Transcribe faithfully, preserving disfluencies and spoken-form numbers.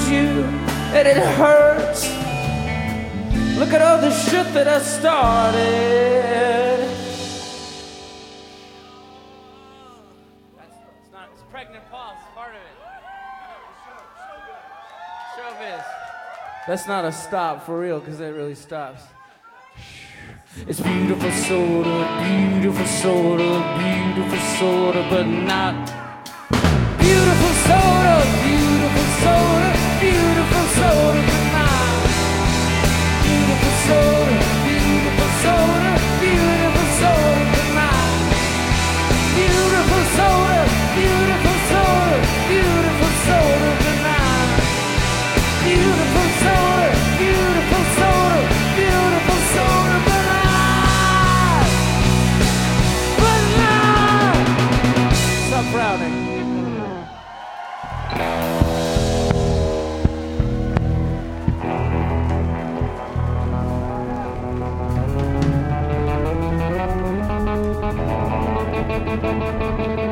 you and it hurts. Look at all the shit that I started. That's, it's not, it's pregnant pause, it's part of it. Showbiz. That's not a stop for real, because it really stops. It's beautiful soda, beautiful soda, beautiful soda, but not beautiful soda, beautiful soda, beautiful soda, but not beautiful soda, beautiful soda, beautiful soda, but not beautiful soda, beautiful soda, beautiful soda, but not beautiful soda, beautiful soda, beautiful soda, but stop frowning. Thank you.